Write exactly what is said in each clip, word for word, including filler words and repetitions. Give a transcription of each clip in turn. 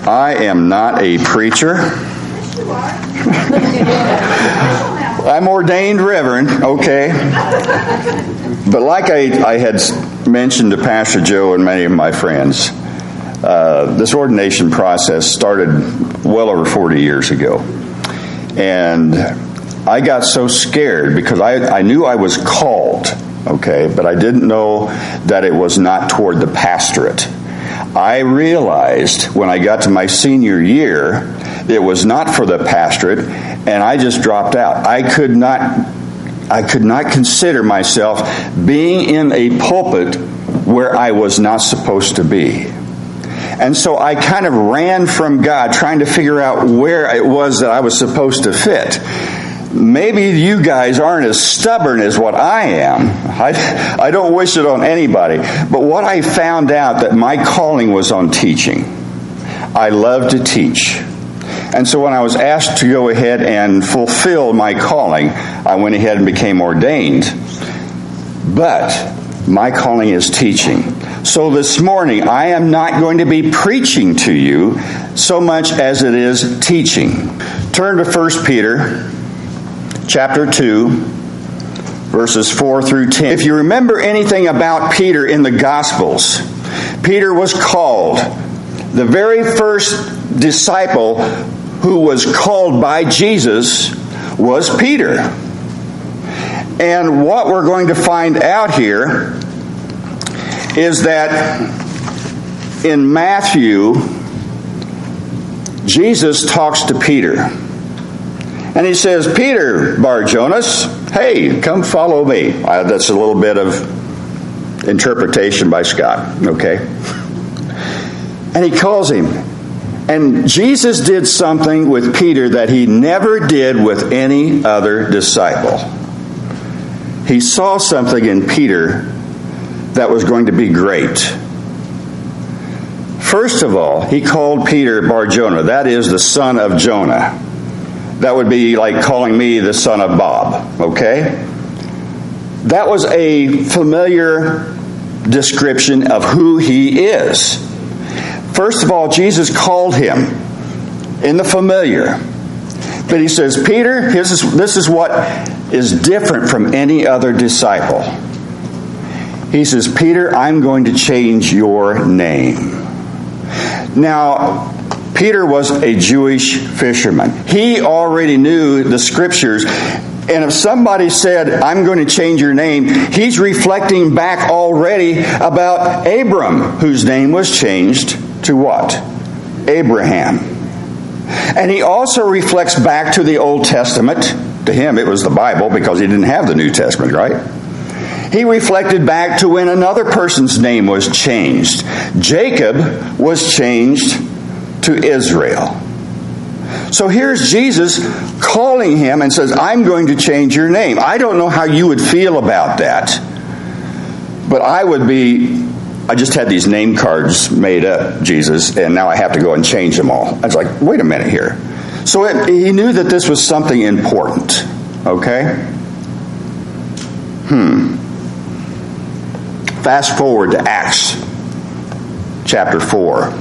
I am not a preacher. I'm ordained reverend, okay. But like I, I had mentioned to Pastor Joe and many of my friends, uh, this ordination process started well over forty years ago. And I got so scared because I, I knew I was called, okay, but I didn't know that it was not toward the pastorate. I realized when I got to my senior year, it was not for the pastorate, and I just dropped out. I could not, I could not consider myself being in a pulpit where I was not supposed to be. And so I kind of ran from God, trying to figure out where it was that I was supposed to fit. Maybe you guys aren't as stubborn as what I am. I, I don't wish it on anybody. But what I found out that my calling was on teaching. I love to teach. And so when I was asked to go ahead and fulfill my calling, I went ahead and became ordained. But my calling is teaching. So this morning, I am not going to be preaching to you so much as it is teaching. Turn to First Peter chapter two, verses four through ten. If you remember anything about Peter in the Gospels, Peter was called the very first disciple who was called by Jesus was Peter. And what we're going to find out here is that in Matthew, Jesus talks to Peter. And he says, Peter, Bar-Jonas, hey, come follow me. Uh, that's a little bit of interpretation by Scott, okay? And he calls him. And Jesus did something with Peter that he never did with any other disciple. He saw something in Peter that was going to be great. First of all, he called Peter Bar-Jonah. That is the son of Jonah. That would be like calling me the son of Bob, okay? That was a familiar description of who he is. First of all, Jesus called him in the familiar. But he says, Peter, this is, this is what is different from any other disciple. He says, Peter, I'm going to change your name. Now, Peter was a Jewish fisherman. He already knew the scriptures. And if somebody said, I'm going to change your name, he's reflecting back already about Abram, whose name was changed to what? Abraham. And he also reflects back to the Old Testament. To him, it was the Bible because he didn't have the New Testament, right? He reflected back to when another person's name was changed. Jacob was changed to Israel. So here's Jesus calling him and says, I'm going to change your name. I don't know how you would feel about that. But I would be, I just had these name cards made up, Jesus, and now I have to go and change them all. I was like, wait a minute here. So it, he knew that this was something important. Okay? Hmm. Fast forward to Acts chapter four.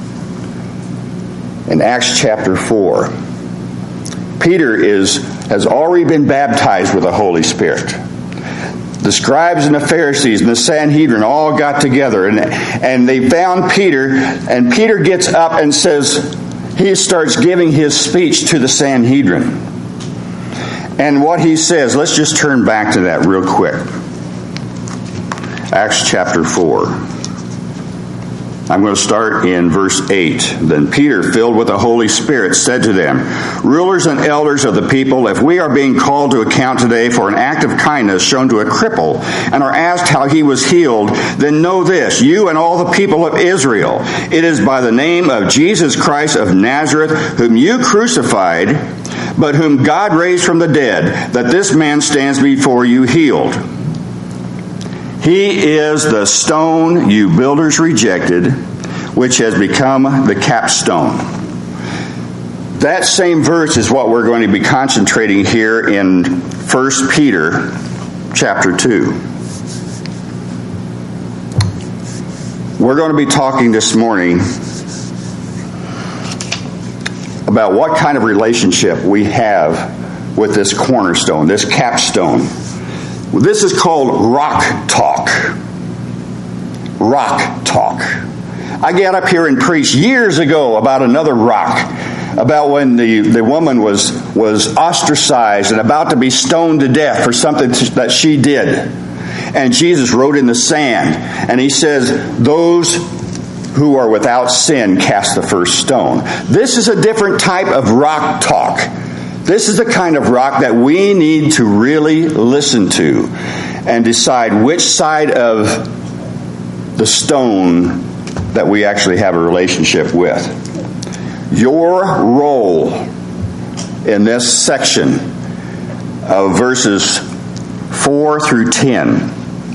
In Acts chapter four, Peter is has already been baptized with the Holy Spirit. The scribes and the Pharisees and the Sanhedrin all got together, and, and they found Peter, and Peter gets up and says, he starts giving his speech to the Sanhedrin. And what he says, let's just turn back to that real quick. Acts chapter four. I'm going to start in verse eight. Then Peter, filled with the Holy Spirit, said to them, rulers and elders of the people, if we are being called to account today for an act of kindness shown to a cripple, and are asked how he was healed, then know this, you and all the people of Israel, it is by the name of Jesus Christ of Nazareth, whom you crucified, but whom God raised from the dead, that this man stands before you healed. He is the stone you builders rejected, which has become the capstone. That same verse is what we're going to be concentrating here in First Peter chapter two. We're going to be talking this morning about what kind of relationship we have with this cornerstone, this capstone. This is called rock talk. Rock talk. I got up here and preached years ago about another rock, about when the, the woman was, was ostracized and about to be stoned to death for something that she did. And Jesus wrote in the sand, and he says, those who are without sin cast the first stone. This is a different type of rock talk. This is the kind of rock that we need to really listen to and decide which side of the stone that we actually have a relationship with. Your role in this section of verses four through ten.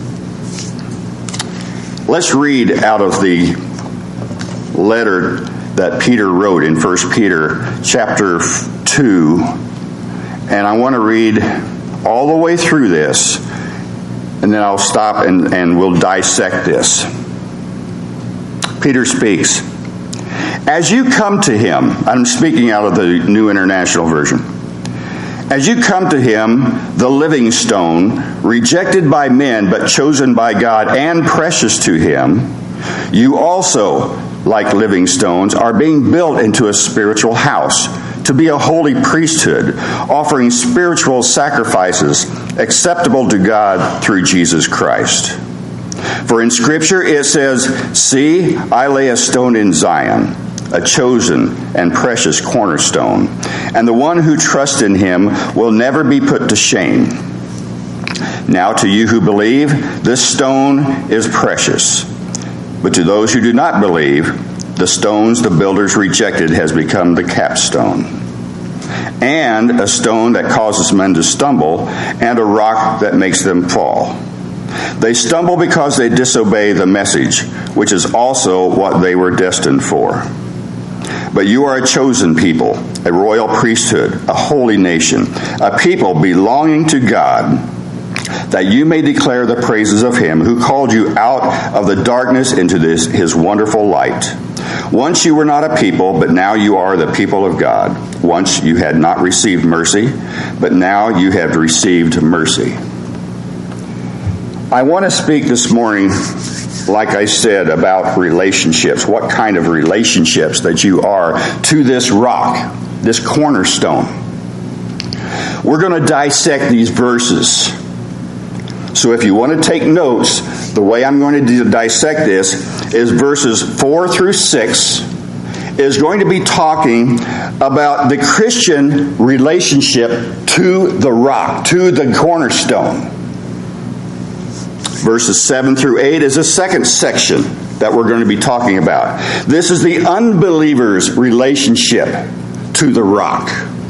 Let's read out of the letter that Peter wrote in First Peter chapter two. And I want to read all the way through this, and then I'll stop and, and we'll dissect this. Peter speaks. As you come to him, I'm speaking out of the New International Version. As you come to him, the living stone, rejected by men but chosen by God and precious to him, you also, like living stones, are being built into a spiritual house, to be a holy priesthood, offering spiritual sacrifices acceptable to God through Jesus Christ. For in Scripture it says, see, I lay a stone in Zion, a chosen and precious cornerstone, and the one who trusts in him will never be put to shame. Now to you who believe, this stone is precious. But to those who do not believe, the stones the builders rejected has become the capstone, and a stone that causes men to stumble, and a rock that makes them fall. They stumble because they disobey the message, which is also what they were destined for. But you are a chosen people, a royal priesthood, a holy nation, a people belonging to God, that you may declare the praises of him who called you out of the darkness into this his wonderful light. Once you were not a people, but now you are the people of God. Once you had not received mercy, but now you have received mercy. I want to speak this morning, like I said, about relationships. What kind of relationships that you are to this rock, this cornerstone. We're going to dissect these verses. So if you want to take notes, the way I'm going to dissect this is verses four through six is going to be talking about the Christian relationship to the rock, to the cornerstone. Verses seven through eight is a second section that we're going to be talking about. This is the unbeliever's relationship to the rock.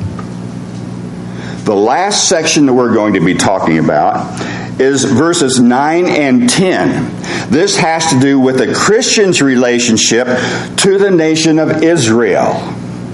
The last section that we're going to be talking about is verses nine and ten. This has to do with the Christian's relationship to the nation of Israel.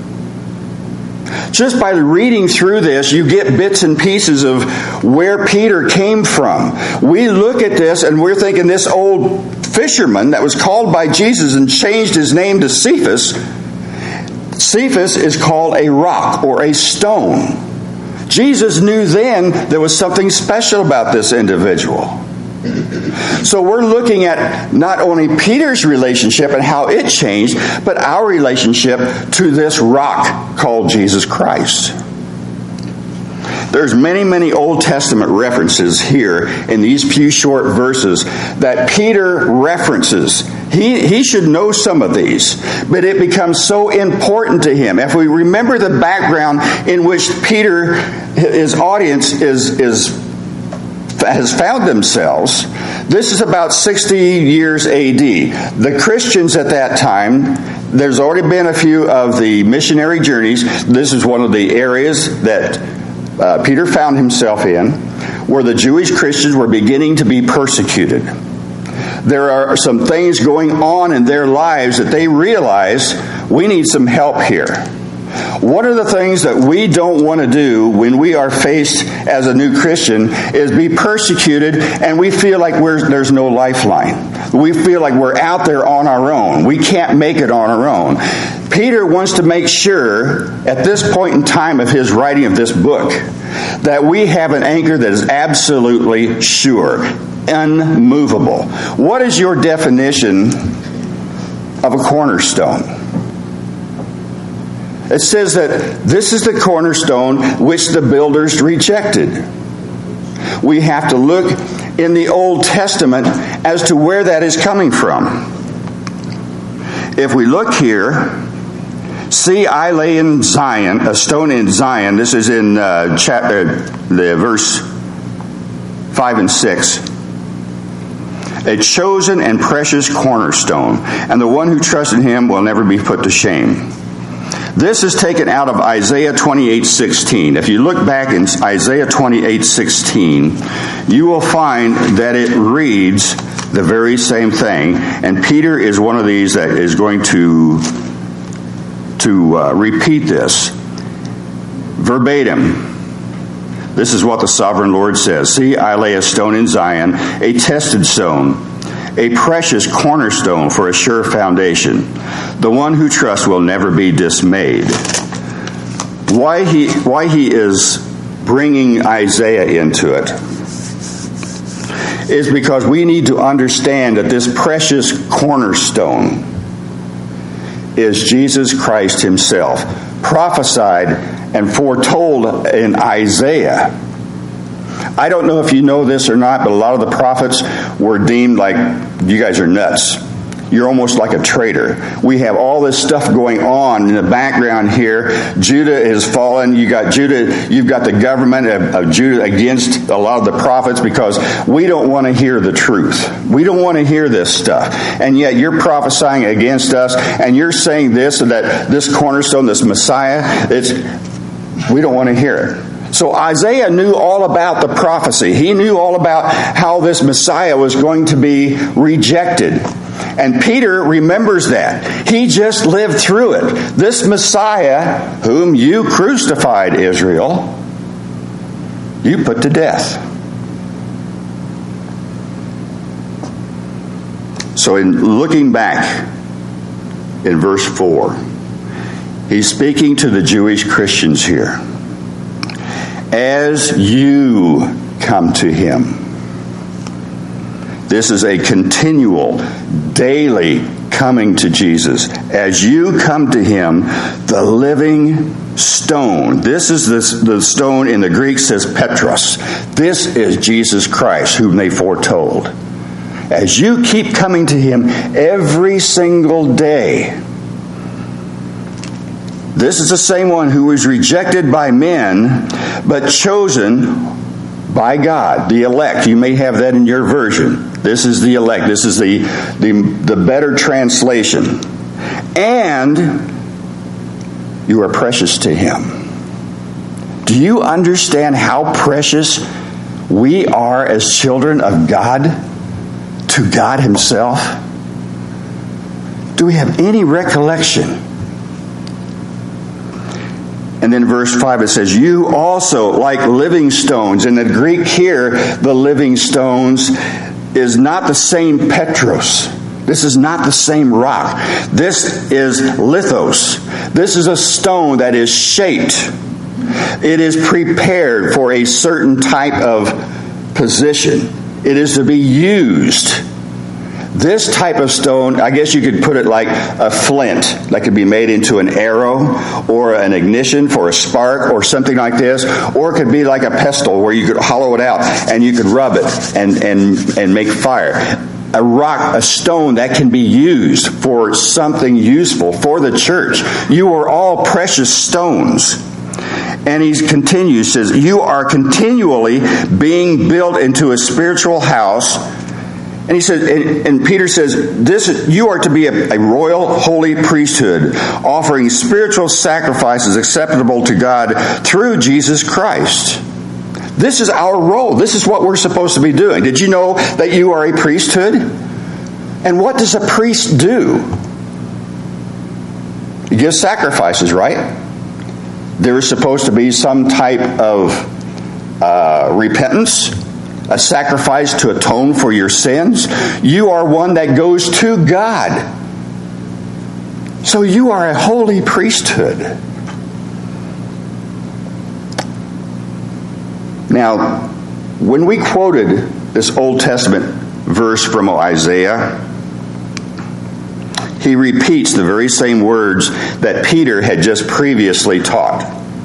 Just by reading through this, you get bits and pieces of where Peter came from. We look at this and we're thinking this old fisherman that was called by Jesus and changed his name to Cephas. Cephas is called a rock or a stone. Jesus knew then there was something special about this individual. So we're looking at not only Peter's relationship and how it changed, but our relationship to this rock called Jesus Christ. There's many, many Old Testament references here in these few short verses that Peter references. He, he should know some of these, but it becomes so important to him. If we remember the background in which Peter, his audience is, is has found themselves, this is about sixty years A D. The Christians at that time, there's already been a few of the missionary journeys. This is one of the areas that uh, Peter found himself in, where the Jewish Christians were beginning to be persecuted. There are some things going on in their lives that they realize we need some help here. One of the things that we don't want to do when we are faced as a new Christian is be persecuted and we feel like we're, there's no lifeline. We feel like we're out there on our own. We can't make it on our own. Peter wants to make sure at this point in time of his writing of this book that we have an anchor that is absolutely sure, unmovable. What is your definition of a cornerstone? It says that this is the cornerstone which the builders rejected. We have to look in the Old Testament as to where that is coming from. If we look here, see, I lay in Zion, a stone in Zion. This is in uh, chapter, the verse five and six. A chosen and precious cornerstone, and the one who trusts in him will never be put to shame. This is taken out of Isaiah twenty-eight sixteen. If you look back in Isaiah twenty-eight sixteen, you will find that it reads the very same thing. And Peter is one of these that is going to, to uh, repeat this verbatim. This is what the sovereign Lord says. See, I lay a stone in Zion, a tested stone, a precious cornerstone for a sure foundation. The one who trusts will never be dismayed. Why he, why he is bringing Isaiah into it is because we need to understand that this precious cornerstone is Jesus Christ himself, prophesied and foretold in Isaiah. I don't know if you know this or not, but a lot of the prophets were deemed like, you guys are nuts. You're almost like a traitor. We have all this stuff going on in the background here. Judah is fallen. You got Judah. You've got the government of, of Judah against a lot of the prophets because we don't want to hear the truth. We don't want to hear this stuff. And yet you're prophesying against us, and you're saying this and that this cornerstone, this Messiah. It's we don't want to hear it. So Isaiah knew all about the prophecy. He knew all about how this Messiah was going to be rejected. And Peter remembers that. He just lived through it. This Messiah, whom you crucified, Israel, you put to death. So in looking back in verse four, he's speaking to the Jewish Christians here. As you come to him. This is a continual, daily coming to Jesus. As you come to him, the living stone. This is this, the stone in the Greek says Petros. This is Jesus Christ, whom they foretold. As you keep coming to him every single day, this is the same one who was rejected by men, but chosen by God, the elect. You may have that in your version. This is the elect. This is the, the, the better translation. And you are precious to him. Do you understand how precious we are as children of God to God himself? Do we have any recollection? And then verse five, it says, you also, like living stones. In the Greek here, the living stones is not the same Petros. This is not the same rock. This is lithos. This is a stone that is shaped. It is prepared for a certain type of position. It is to be used. This type of stone, I guess you could put it like a flint that could be made into an arrow or an ignition for a spark or something like this. Or it could be like a pestle where you could hollow it out and you could rub it and, and, and make fire. A rock, a stone that can be used for something useful for the church. You are all precious stones. And he continues, says, you are continually being built into a spiritual house. And he says, and, and Peter says, "This you are to be a, a royal, holy priesthood, offering spiritual sacrifices acceptable to God through Jesus Christ." This is our role. This is what we're supposed to be doing. Did you know that you are a priesthood? And what does a priest do? He gives sacrifices, right? there is supposed to be some type of uh, repentance, a sacrifice to atone for your sins. You are one that goes to God. So you are a holy priesthood. Now, when we quoted this Old Testament verse from Isaiah, he repeats the very same words that Peter had just previously taught.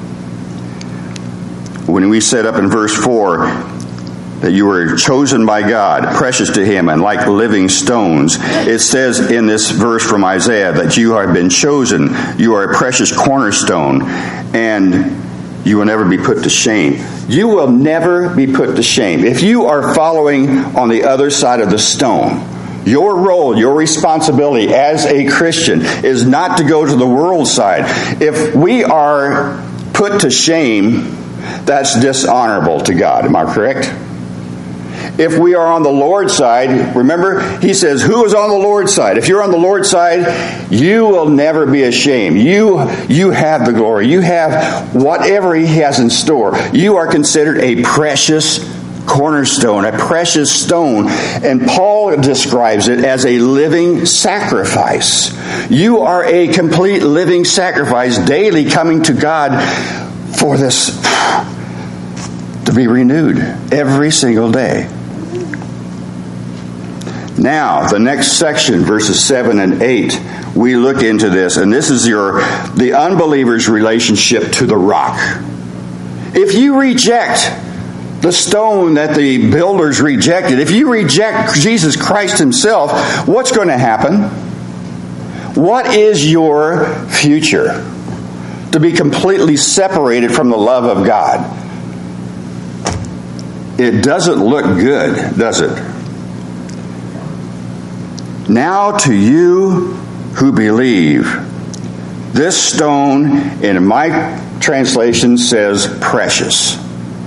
When we said up in verse four that you were chosen by God, precious to Him, and like living stones, it says in this verse from Isaiah that you have been chosen, you are a precious cornerstone, and you will never be put to shame. You will never be put to shame. If you are following on the other side of the stone, your role, your responsibility as a Christian is not to go to the world side. If we are put to shame, that's dishonorable to God. Am I correct? If we are on the Lord's side, remember, he says, who is on the Lord's side? If you're on the Lord's side, you will never be ashamed. You, you have the glory. You have whatever He has in store. You are considered a precious cornerstone, a precious stone. And Paul describes it as a living sacrifice. You are a complete living sacrifice, daily coming to God for this to be renewed every single day. Now, the next section, verses seven and eight, we look into this, and this is your the unbeliever's relationship to the rock. If you reject the stone that the builders rejected, if you reject Jesus Christ Himself, what's going to happen? What is your future? To be completely separated from the love of God. It doesn't look good, does it? Now to you who believe, this stone in my translation says precious.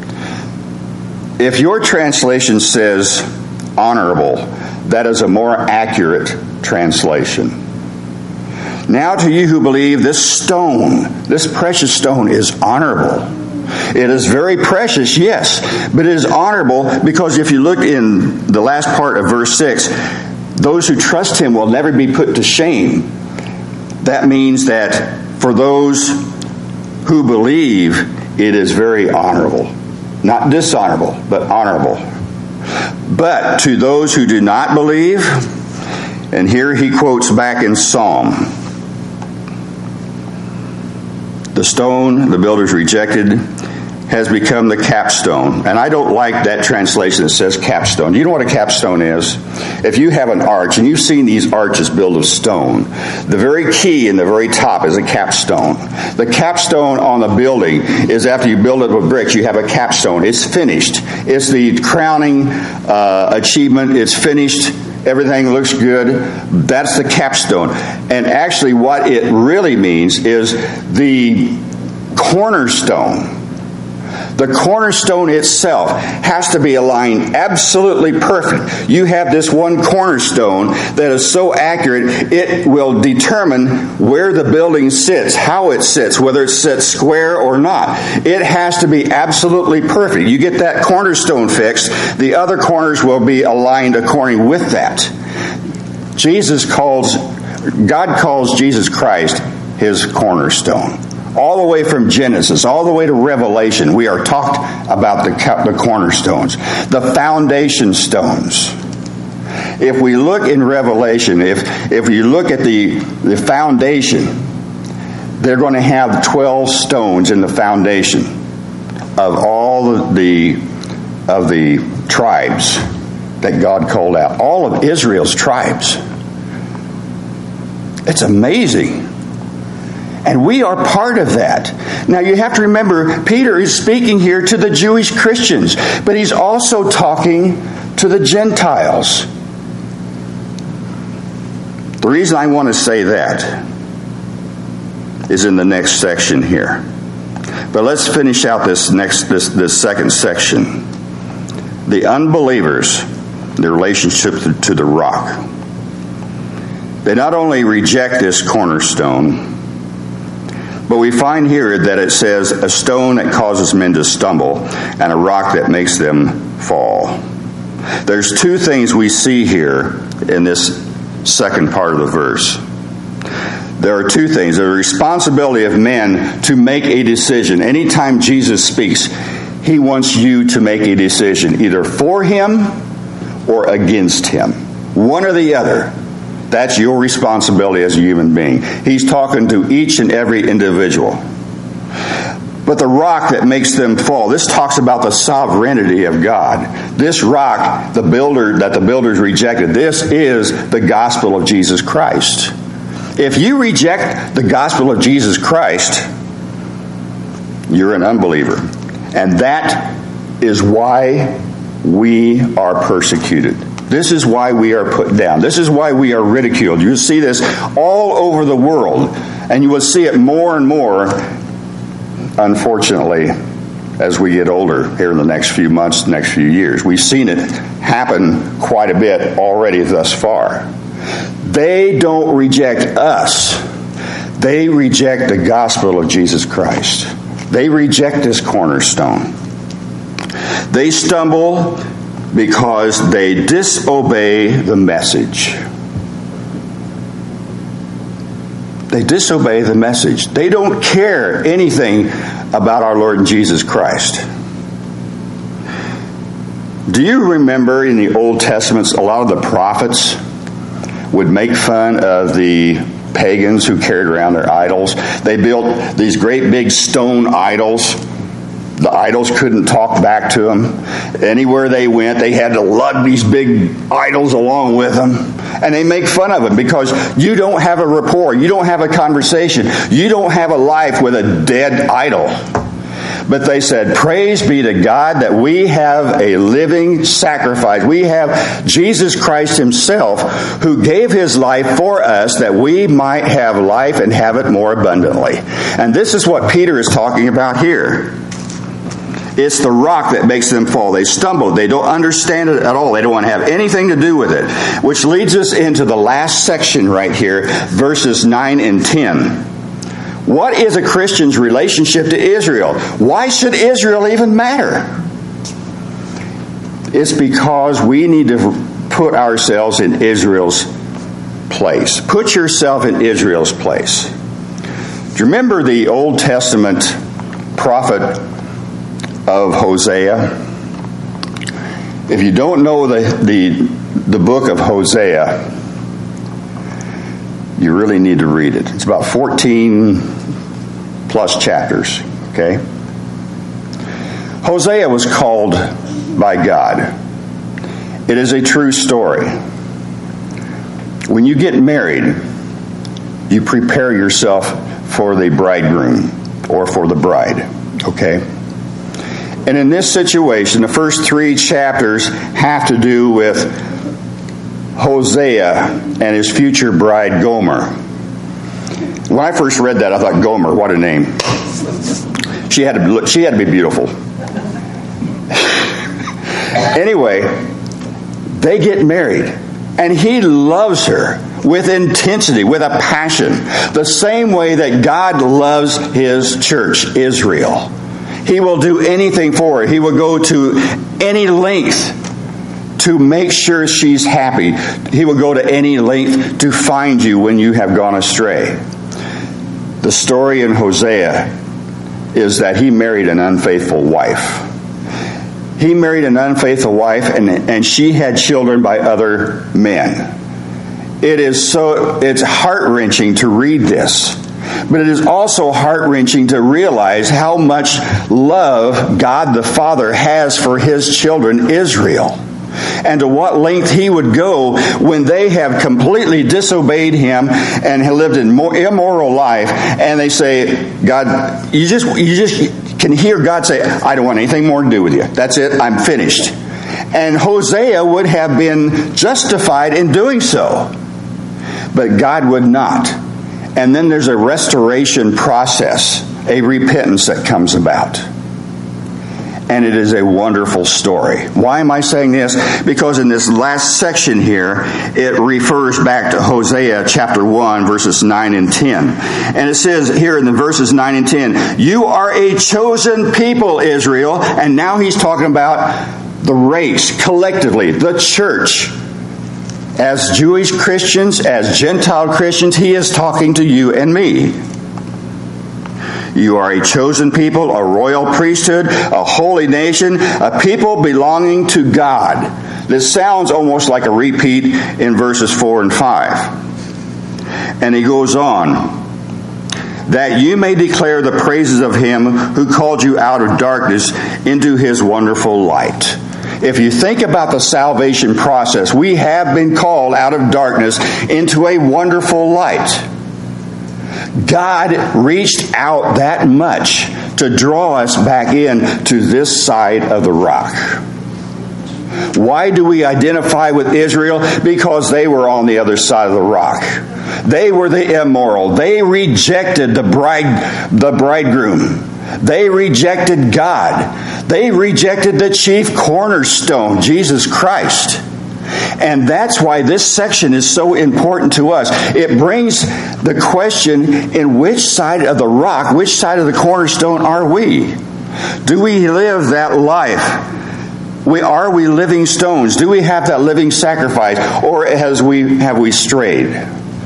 If your translation says honorable, that is a more accurate translation. Now to you who believe, this stone, this precious stone is honorable. It is very precious, yes, but it is honorable because if you look in the last part of verse six, those who trust Him will never be put to shame. That means that for those who believe, it is very honorable. Not dishonorable, but honorable. But to those who do not believe, and here he quotes back in Psalm, the stone the builders rejected has become the capstone. And I don't like that translation that says capstone. You know what a capstone is? If you have an arch, and you've seen these arches built of stone, the very key in the very top is a capstone. The capstone on the building is after you build it with bricks, you have a capstone. It's finished. It's the crowning uh, achievement. It's finished. Everything looks good. That's the capstone. And actually what it really means is the cornerstone. The cornerstone itself has to be aligned absolutely perfect. You have this one cornerstone that is so accurate, it will determine where the building sits, how it sits, whether it sits square or not. It has to be absolutely perfect. You get that cornerstone fixed, the other corners will be aligned according with that. Jesus calls, God calls Jesus Christ His cornerstone. All the way from Genesis, all the way to Revelation, we are talked about the, the cornerstones, the foundation stones. If we look in Revelation, if if you look at the, the foundation, they're going to have twelve stones in the foundation of all the of the tribes that God called out. All of Israel's tribes. It's amazing. And we are part of that. Now you have to remember, Peter is speaking here to the Jewish Christians, but he's also talking to the Gentiles. The reason I want to say that is in the next section here. But let's finish out this next this, this second section. The unbelievers, their relationship to, to the rock. They not only reject this cornerstone, But we find here that it says a stone that causes men to stumble and a rock that makes them fall. There's two things we see here in this second part of the verse. There are two things. The responsibility of men to make a decision. Anytime Jesus speaks, he wants you to make a decision, either for him or against him. One or the other. That's your responsibility as a human being. He's talking to each and every individual. But the rock that makes them fall, this talks about the sovereignty of God. This rock, the builder that the builders rejected, this is the gospel of Jesus Christ. If you reject the gospel of Jesus Christ, you're an unbeliever. And that is why we are persecuted. This is why we are put down. This is why we are ridiculed. You see this all over the world, and you will see it more and more, unfortunately, as we get older here in the next few months, next few years. We've seen it happen quite a bit already thus far. They don't reject us. They reject the gospel of Jesus Christ. They reject this cornerstone. They stumble because they disobey the message. They disobey the message. They don't care anything about our Lord Jesus Christ. Do you remember in the Old Testament, a lot of the prophets would make fun of the pagans who carried around their idols? They built these great big stone idols. The idols couldn't talk back to them. Anywhere they went, they had to lug these big idols along with them. And they make fun of them because you don't have a rapport. You don't have a conversation. You don't have a life with a dead idol. But they said, praise be to God that we have a living sacrifice. We have Jesus Christ himself who gave his life for us that we might have life and have it more abundantly. And this is what Peter is talking about here. It's the rock that makes them fall. They stumble. They don't understand it at all. They don't want to have anything to do with it. Which leads us into the last section right here, verses nine and ten. What is a Christian's relationship to Israel? Why should Israel even matter? It's because we need to put ourselves in Israel's place. Put yourself in Israel's place. Do you remember the Old Testament prophet of Hosea? If you don't know the, the, the book of Hosea, you really need to read it. It's about fourteen plus chapters, okay? Hosea was called by God. It is a true story. When you get married, you prepare yourself for the bridegroom or for the bride, okay? And in this situation, the first three chapters have to do with Hosea and his future bride, Gomer. When I first read that, I thought, Gomer, what a name. She had to look, she had to be beautiful. Anyway, they get married, and he loves her with intensity, with a passion, the same way that God loves his church, Israel. He will do anything for her. He will go to any length to make sure she's happy. He will go to any length to find you when you have gone astray. The story in Hosea is that he married an unfaithful wife. He married an unfaithful wife, and, and she had children by other men. It is so, it's heart-wrenching to read this. But it is also heart-wrenching to realize how much love God the Father has for his children, Israel. And to what length he would go when they have completely disobeyed him and have lived an immoral life. And they say, God, you just, you just can hear God say, I don't want anything more to do with you. That's it. I'm finished. And Hosea would have been justified in doing so. But God would not. And then there's a restoration process, a repentance that comes about. And it is a wonderful story. Why am I saying this? Because in this last section here, it refers back to Hosea chapter one, verses nine and ten. And it says here in the verses nine and ten, you are a chosen people, Israel. And now he's talking about the race, collectively, the church. As Jewish Christians, as Gentile Christians, he is talking to you and me. You are a chosen people, a royal priesthood, a holy nation, a people belonging to God. This sounds almost like a repeat in verses four and five. And he goes on, that you may declare the praises of him who called you out of darkness into his wonderful light. If you think about the salvation process, we have been called out of darkness into a wonderful light. God reached out that much to draw us back in to this side of the rock. Why do we identify with Israel? Because they were on the other side of the rock. They were the immoral. They rejected the bride, the bridegroom. They rejected God. They rejected the chief cornerstone, Jesus Christ. And that's why this section is so important to us. It brings the question, in which side of the rock, which side of the cornerstone are we? Do we live that life? We, are we living stones? Do we have that living sacrifice? Or has we, have we strayed?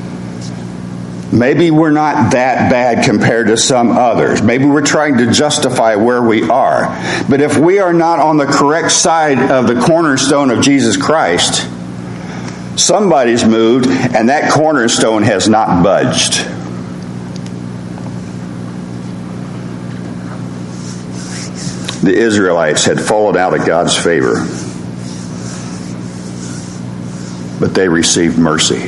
Maybe we're not that bad compared to some others. Maybe we're trying to justify where we are. But if we are not on the correct side of the cornerstone of Jesus Christ, somebody's moved and that cornerstone has not budged. The Israelites had fallen out of God's favor, but they received mercy.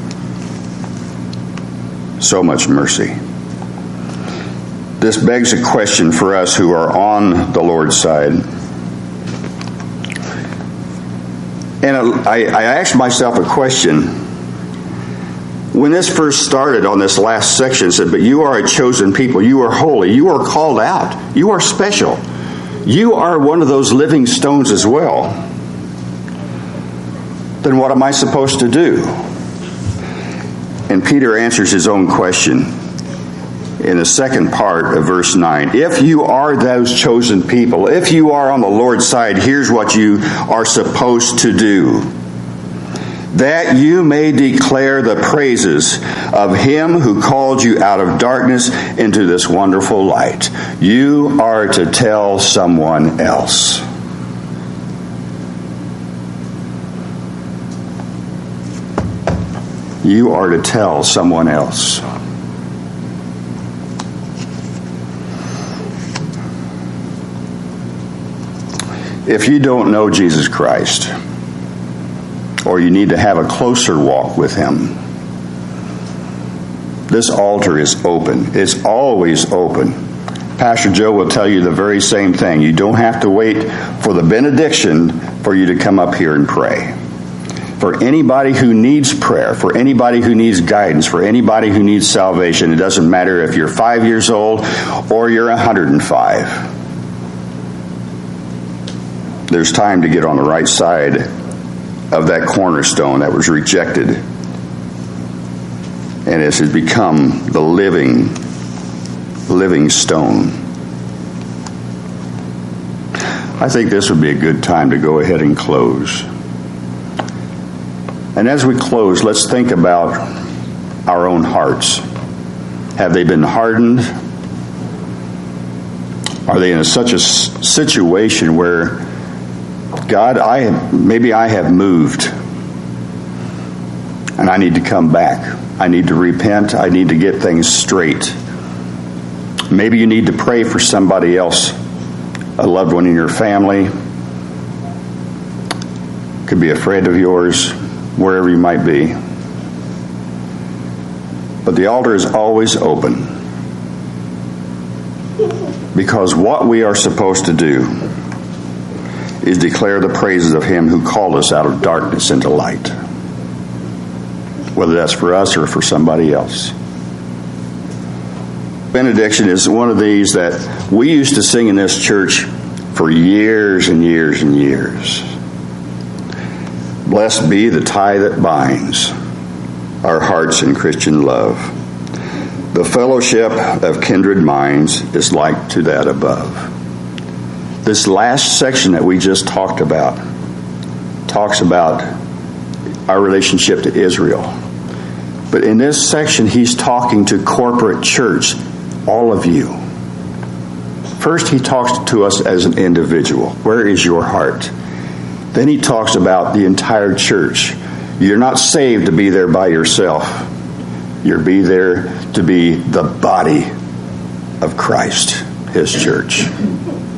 So much mercy. This begs a question for us who are on the Lord's side. And I, I asked myself a question. When this first started on this last section, it said, but you are a chosen people. You are holy. You are called out. You are special. You are one of those living stones as well. Then what am I supposed to do? And Peter answers his own question in the second part of verse nine. If you are those chosen people, if you are on the Lord's side, here's what you are supposed to do. That you may declare the praises of him who called you out of darkness into this wonderful light. You are to tell someone else. You are to tell someone else. If you don't know Jesus Christ, or you need to have a closer walk with him, this altar is open. It's always open. Pastor Joe will tell you the very same thing. You don't have to wait for the benediction for you to come up here and pray. For anybody who needs prayer, for anybody who needs guidance, for anybody who needs salvation, it doesn't matter if you're five years old or you're one hundred five. There's time to get on the right side of that cornerstone that was rejected. And it has become the living, living stone. I think this would be a good time to go ahead and close. And as we close, let's think about our own hearts. Have they been hardened? Are they in such a situation where, God, I have, maybe I have moved and I need to come back. I need to repent. I need to get things straight. Maybe you need to pray for somebody else, a loved one in your family. Could be a friend of yours, wherever you might be. But the altar is always open. Because what we are supposed to do is declare the praises of him who called us out of darkness into light. Whether that's for us or for somebody else. Benediction is one of these that we used to sing in this church for years and years and years. Blessed be the tie that binds our hearts in Christian love. The fellowship of kindred minds is like to that above. This last section that we just talked about talks about our relationship to Israel. But in this section, he's talking to corporate church, all of you. First, he talks to us as an individual. Where is your heart? Then he talks about the entire church. You're not saved to be there by yourself. You're be there to be the body of Christ, his church.